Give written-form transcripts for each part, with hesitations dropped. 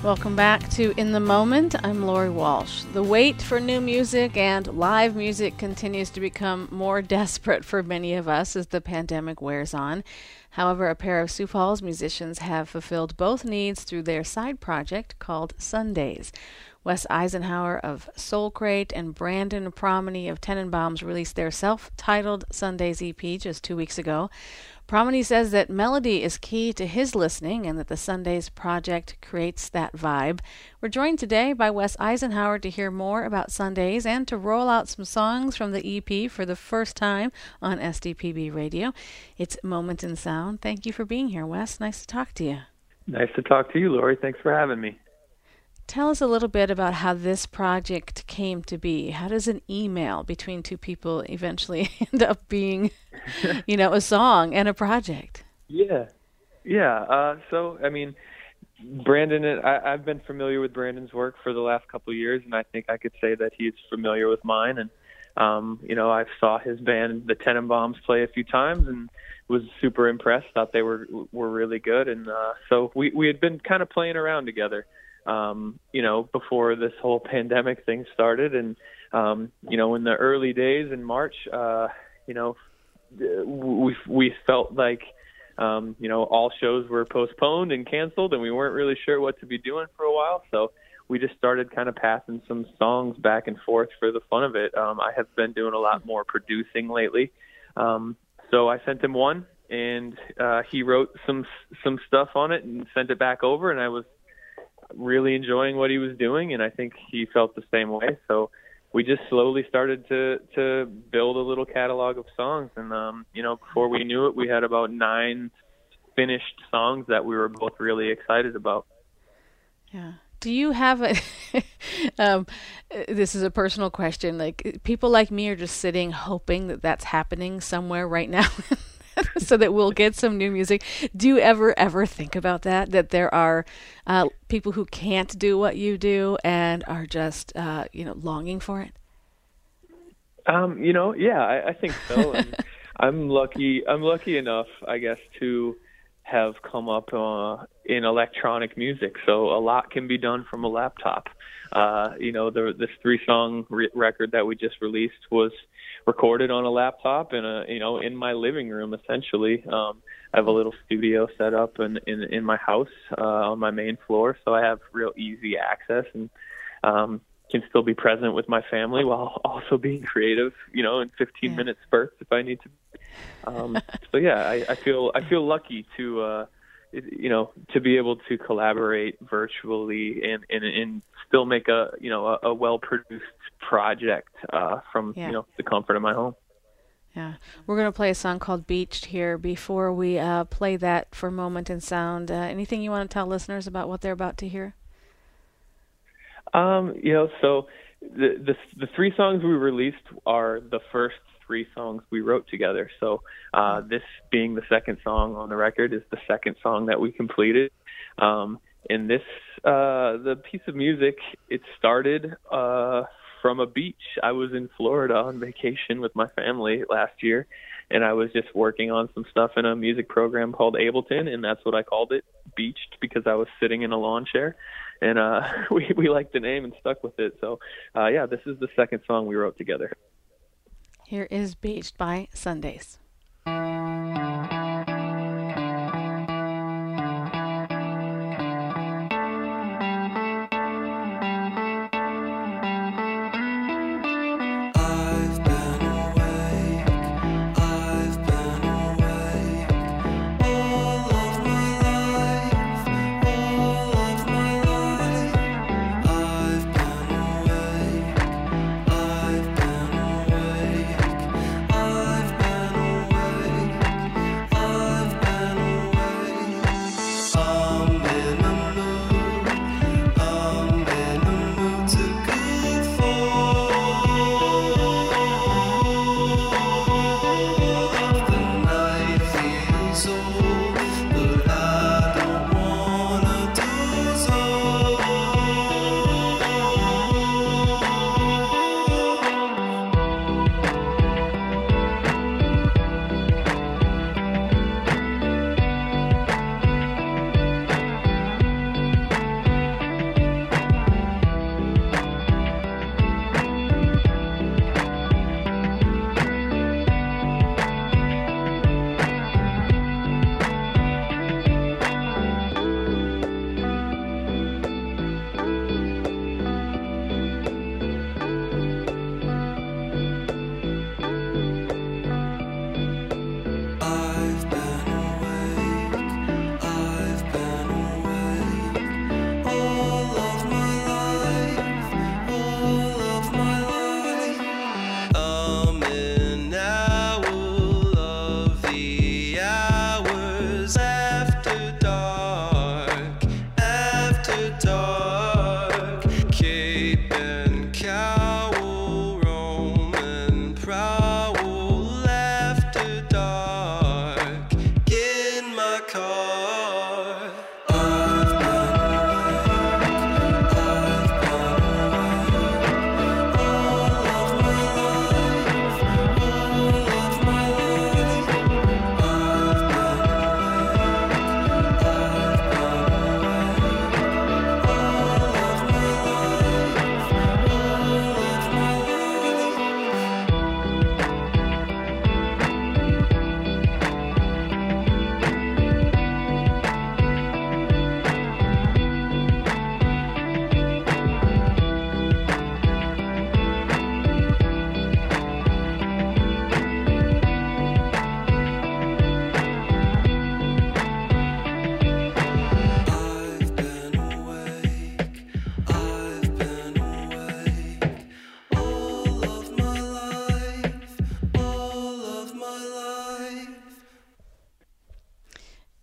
Welcome back to In the Moment. I'm Lori Walsh. The wait for new music and live music continues to become more desperate for many of us as the pandemic wears on. However, a pair of Sioux Falls musicians have fulfilled both needs through their side project called Sundays. Wes Eisenhower of Soul Crate and Brandon Promeny of Tenenbaums released their self-titled Sundays EP just 2 weeks ago. Promeny says that melody is key to his listening and that the Sundays project creates that vibe. We're joined today by Wes Eisenhower to hear more about Sundays and to roll out some songs from the EP for the first time on SDPB Radio. It's Moment in Sound. Thank you for being here, Wes. Nice to talk to you. Nice to talk to you, Lori. Thanks for having me. Tell us a little bit about how this project came to be. How does an email between two people eventually end up being, a song and a project? Yeah. So, Brandon, I've been familiar with Brandon's work for the last couple of years, and I think I could say that he's familiar with mine. And, I saw his band, the Tenenbaums, play a few times and was super impressed, thought they were really good. And so we had been kind of playing around together. Before this whole pandemic thing started. And, in the early days in March, we felt like, all shows were postponed and canceled and we weren't really sure what to be doing for a while. So we just started kind of passing some songs back and forth for the fun of it. I have been doing a lot more producing lately. So I sent him one and he wrote some stuff on it and sent it back over, and I was really enjoying what he was doing, and I think he felt the same way. So we just slowly started to build a little catalog of songs, and before we knew it, we had about 9 finished songs that we were both really excited about. Yeah. Do you have this is a personal question, like people like me are just sitting hoping that that's happening somewhere right now so that we'll get some new music. Do you ever think about that there are people who can't do what you do and are just, longing for it? I think so. And I'm lucky enough, I guess, to have come up in electronic music. So a lot can be done from a laptop. This 3-song record that we just released was recorded on a laptop in my living room, essentially. I have a little studio set up in my house on my main floor, so I have real easy access and can still be present with my family while also being creative, in 15-minute spurts if I need to. I feel lucky to be able to collaborate virtually and still make a well-produced project from the comfort of my home. Yeah, we're going to play a song called Beached here. Before we play that for Moment in Sound, anything you want to tell listeners about what they're about to hear? So the 3 songs we released are the first 3 songs we wrote together. So this being the second song on the record is the second song that we completed. And this, the piece of music, it started from a beach. I was in Florida on vacation with my family last year, and I was just working on some stuff in a music program called Ableton, and that's what I called it, Beached, because I was sitting in a lawn chair. And we liked the name and stuck with it. So, this is the second song we wrote together. Here is Beached by Sundays. I've been awake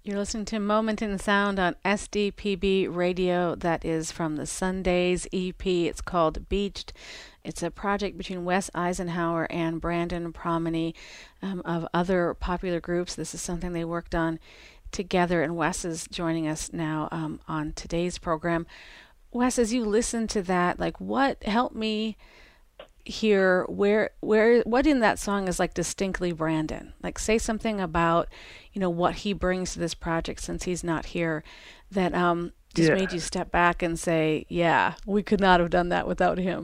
You're listening to Moment in Sound on SDPB Radio. That is from the Sundays EP. It's called Beached. It's a project between Wes Eisenhower and Brandon Promeny of other popular groups. This is something they worked on together, and Wes is joining us now on today's program. Wes, as you listen to that, like, what helped me hear what in that song is like distinctly Brandon? Like, say something about, what he brings to this project since he's not here that just made you step back and say, yeah, we could not have done that without him.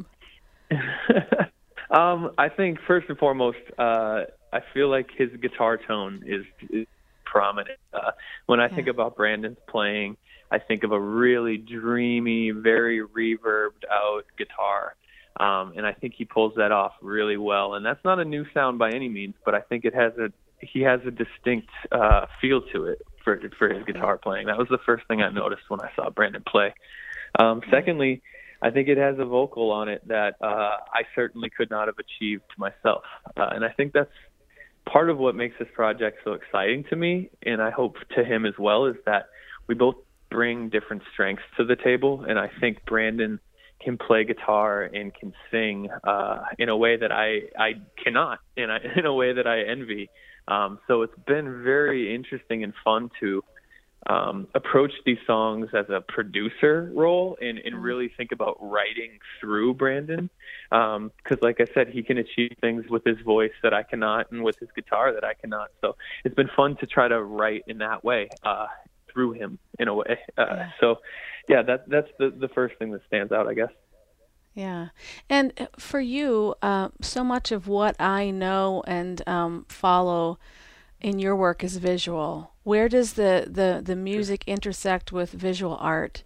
I think first and foremost, I feel like his guitar tone is prominent. When I think about Brandon's playing, I think of a really dreamy, very reverbed out guitar. And I think he pulls that off really well. And that's not a new sound by any means, but I think he has a distinct feel to it for his guitar playing. That was the first thing I noticed when I saw Brandon play. Secondly, I think it has a vocal on it that I certainly could not have achieved myself. And I think that's part of what makes this project so exciting to me, and I hope to him as well, is that we both bring different strengths to the table. And I think Brandon can play guitar and can sing in a way that I cannot, in a way that I envy. So it's been very interesting and fun to approach these songs as a producer role and really think about writing through Brandon. Because like I said, he can achieve things with his voice that I cannot, and with his guitar that I cannot. So it's been fun to try to write in that way through him in a way. So yeah, that's the first thing that stands out, I guess. Yeah. And for you, so much of what I know and follow in your work is visual. Where does the music intersect with visual art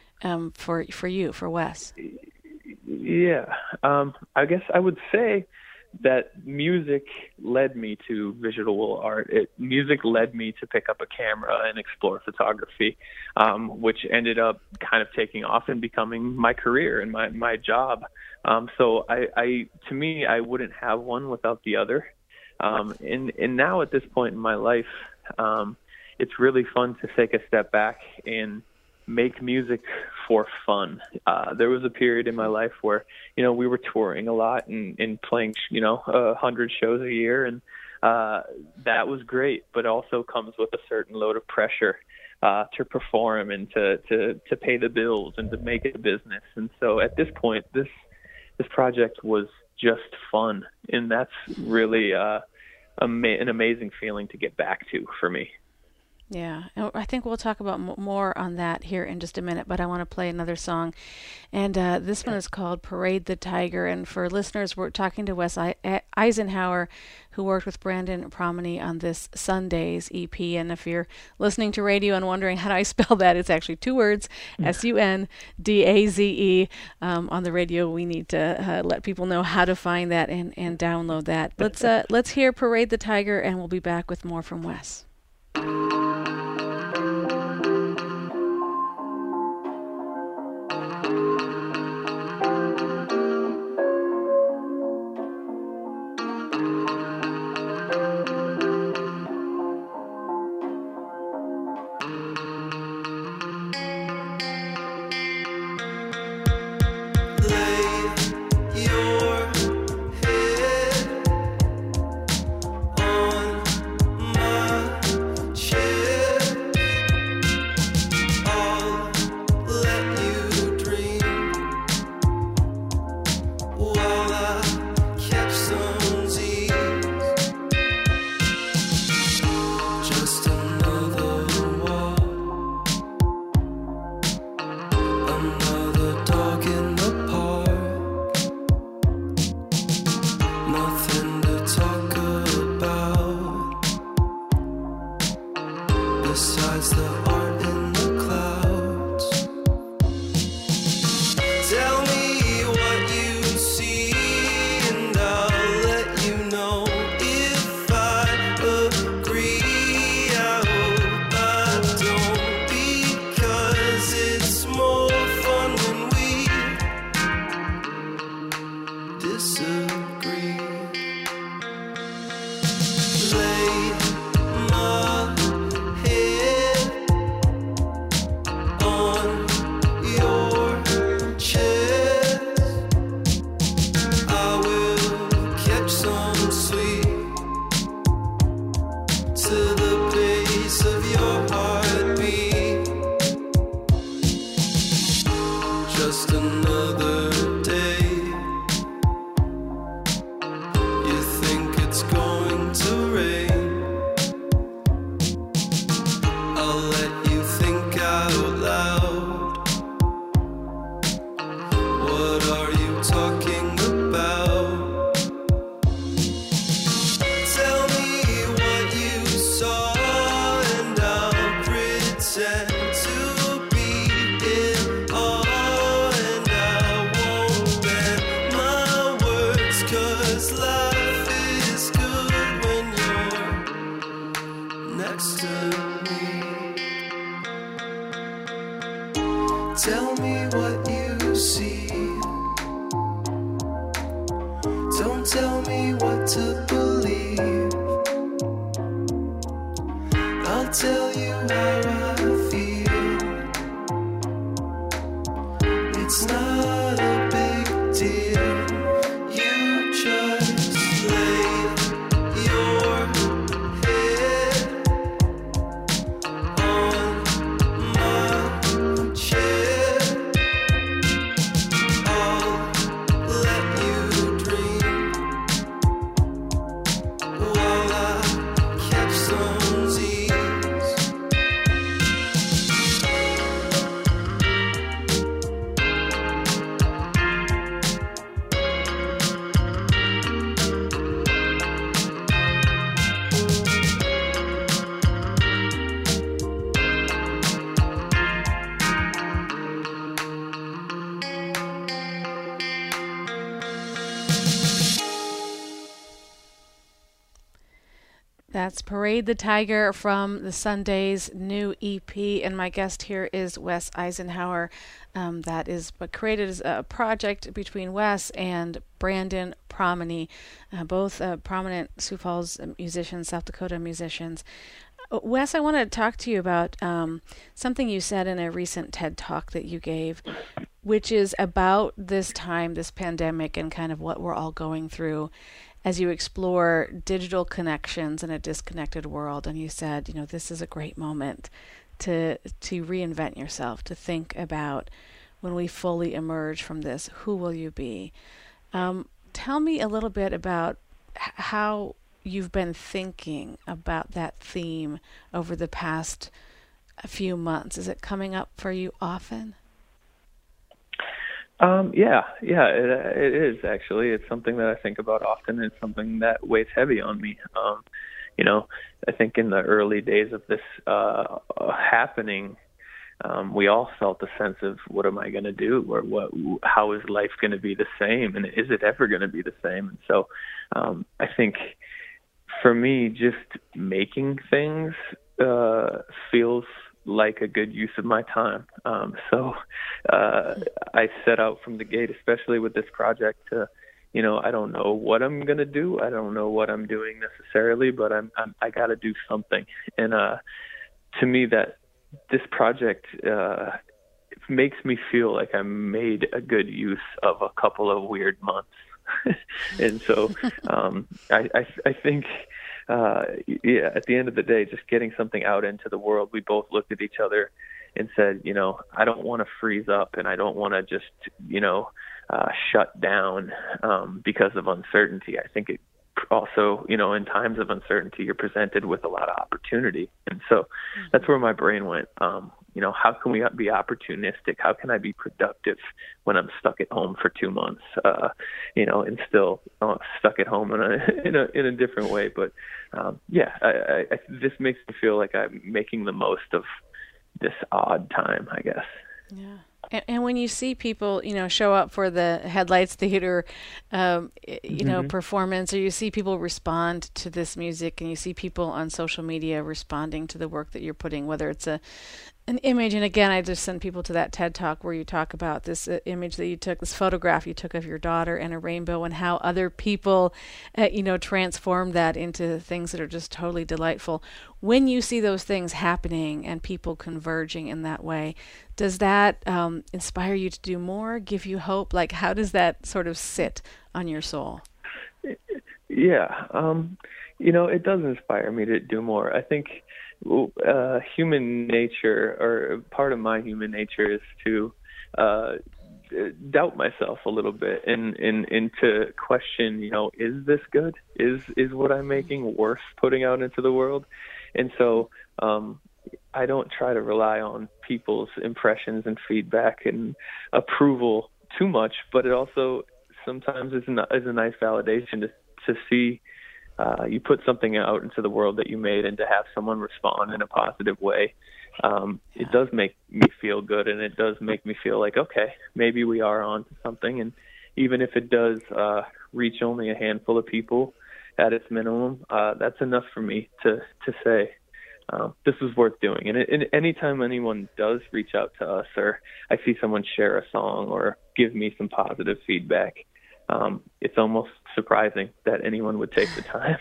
for you, for Wes? Yeah. I guess I would say that music led me to visual art. Music led me to pick up a camera and explore photography, which ended up kind of taking off and becoming my career and my job. So to me, I wouldn't have one without the other. And now at this point in my life, it's really fun to take a step back and make music for fun. There was a period in my life where, we were touring a lot and playing, 100 shows a year. And that was great, but also comes with a certain load of pressure to perform and to pay the bills and to make it a business. And so at this point, this project was just fun. And that's really an amazing feeling to get back to for me. Yeah, and I think we'll talk about more on that here in just a minute, but I want to play another song. And this one is called Parade the Tiger. And for listeners, we're talking to Wes Eisenhower, who worked with Brandon Promeny on this Sundays EP. And if you're listening to radio and wondering how do I spell that, it's actually two words, Sundaze. On the radio, we need to let people know how to find that and download that. Let's hear Parade the Tiger, and we'll be back with more from Wes. Lay my head next to me. Tell me what you see. Don't tell me what to believe. I'll tell you how I feel. It's not a big deal. You just lay your head on my chest. I'll let you dream while I catch some Z's. That's Parade the Tiger from the Sunday's new EP, and my guest here is Wes Eisenhower. That is created as a project between Wes and Brandon Promeny, both prominent Sioux Falls musicians, South Dakota musicians. Wes, I want to talk to you about something you said in a recent TED Talk that you gave, which is about this time, this pandemic, and kind of what we're all going through as you explore digital connections in a disconnected world. And you said, this is a great moment to reinvent yourself, to think about when we fully emerge from this, who will you be? Tell me a little bit about how you've been thinking about that theme over the past few months. Is it coming up for you often? It is actually. It's something that I think about often. It's something that weighs heavy on me. I think in the early days of this happening, we all felt a sense of what am I going to do, or how is life going to be the same, and is it ever going to be the same? And so, I think for me, just making things feels like a good use of my time. I set out from the gate, especially with this project, to, I don't know what I'm going to do. I don't know what I'm doing necessarily, but I got to do something. And to me, that this project makes me feel like I made a good use of a couple of weird months. And so I think, at the end of the day, just getting something out into the world, we both looked at each other and said, I don't want to freeze up, and I don't want to just, shut down because of uncertainty. I think it also, in times of uncertainty, you're presented with a lot of opportunity. And so that's where my brain went. How can we be opportunistic? How can I be productive when I'm stuck at home for 2 months, and still stuck at home in a different way. But this makes me feel like I'm making the most of this odd time, I guess. Yeah. And when you see people, show up for the Headlights Theater, performance, or you see people respond to this music, and you see people on social media responding to the work that you're putting, whether it's an image, and again, I just send people to that TED Talk where you talk about this image that you took, this photograph you took of your daughter and a rainbow, and how other people, transform that into things that are just totally delightful. When you see those things happening and people converging in that way, does that inspire you to do more, give you hope? Like, how does that sort of sit on your soul? Yeah, it does inspire me to do more. I think human nature, or part of my human nature, is to doubt myself a little bit and to question, is this good? Is what I'm making worth putting out into the world? And so I don't try to rely on people's impressions and feedback and approval too much, but it also sometimes is a nice validation to see you put something out into the world that you made, and to have someone respond in a positive way. It does make me feel good, and it does make me feel like, okay, maybe we are on to something. And even if it does reach only a handful of people at its minimum, that's enough for me to say, this is worth doing. And anytime anyone does reach out to us, or I see someone share a song or give me some positive feedback, it's almost surprising that anyone would take the time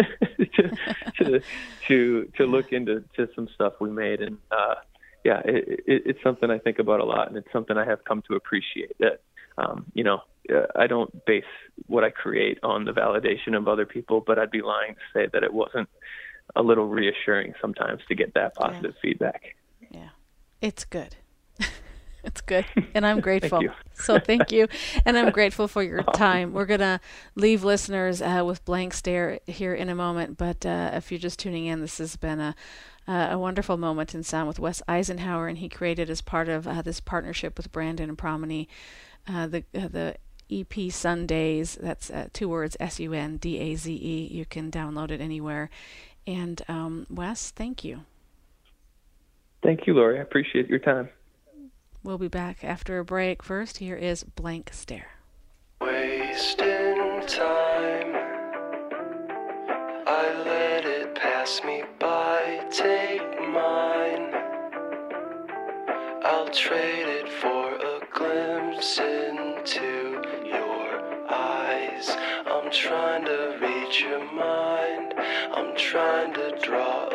to look into some stuff we made. And it's something I think about a lot, and it's something I have come to appreciate. That I don't base what I create on the validation of other people, but I'd be lying to say that it wasn't a little reassuring sometimes to get that positive feedback. Yeah, it's good. It's good, and I'm grateful. Thank you. So thank you, and I'm grateful for your time. We're going to leave listeners with Blank Stare here in a moment, but if you're just tuning in, this has been a wonderful moment in sound with Wes Eisenhower, and he created as part of this partnership with Brandon and Promeny the EP Sundaze. That's 2 words, SUNDAZE. You can download it anywhere. And Wes, thank you. Thank you, Lori. I appreciate your time. We'll be back after a break. First, here is Blank Stare. Wasting time, I let it pass me by. Take mine, I'll trade it for a glimpse into your eyes. I'm trying to read your mind, I'm trying to draw